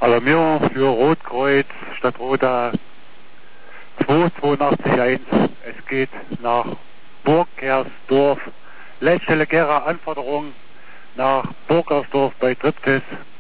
Alarmierung für Rotkreuz Stadtroda 2881. Es geht nach Burgkersdorf. Leitstelle Gera, Anforderung nach Burgkersdorf bei Triptis.